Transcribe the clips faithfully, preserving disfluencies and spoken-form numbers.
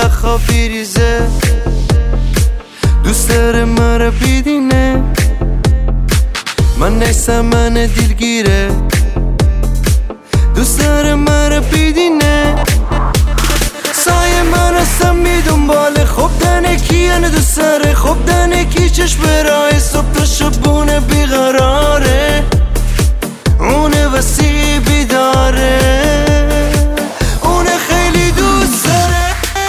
یخا بیریزه دوست داره مرا بیدینه من نیستم من دیلگیره دوست داره مرا بیدینه سایه من هستم می دنبال خوب دنه کی یعنی دوست داره خوب دنه کی چشم برای صبح تا شبونه بیقراره اونه وسیع بیداره اونه خیلی دوست داره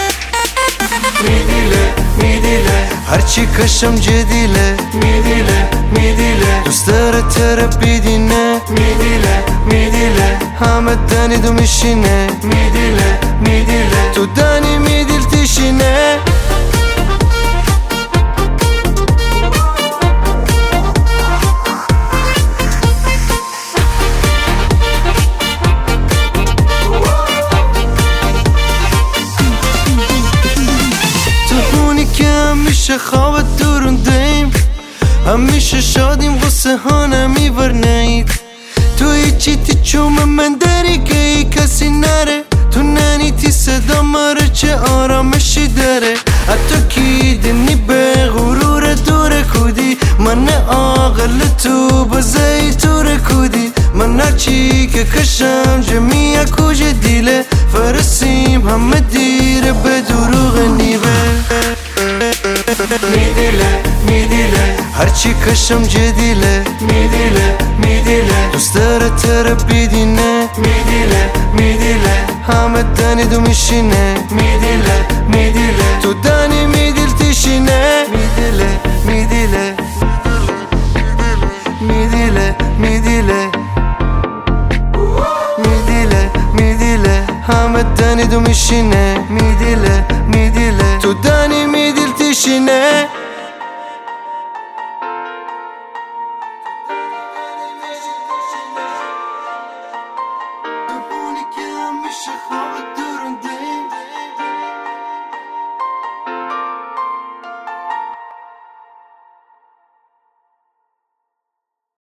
میدیله میدیله هرچی کشم جدیله میدیله میدیله دوست داره تره بیدینه میدیله میدیله همه دنی دو میشینه میدیله میدیله تو دنی میدیل تیشینه همیشه خواب دورندیم همیشه شادیم غصه ها نمیور نید تو هیچی تی چوم من داری که ای کسی نره تو ننیتی صدا ماره چه آرامشی داره حتی کی دنی به غرور دور کودی من عاقل تو بزی تور کودی من هرچی که کشم جمعی کوج دیله فرسیم همه دیره به دروغ نیوه میدیله میدیله هرچی کشم جدیله میدیله میدیله دوست داره تره بیدینه میدیله میدیله همه دنی دو میشینه میدیله میدیله تو دنی میدیل تیشینه میدیله میدیله میدیله میدیله میدیله میدیله همه دنی دو میشینه میدیله میدیله تو دنی میدیل تیشینه تو بونی که همیشه خواه